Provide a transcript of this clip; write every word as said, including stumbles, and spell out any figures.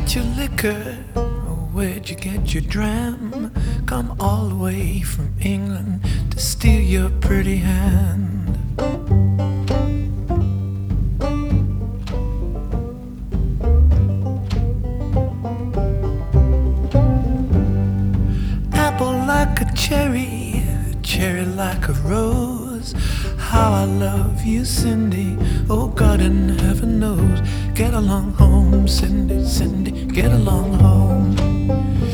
get your liquor? Where'd you get your dram? Come all the way from England to steal your pretty hand. Apple like a cherry, cherry like a rose. How I love you, Cindy. Oh, God in heaven knows. Get along home, Cindy, Cindy, get along home.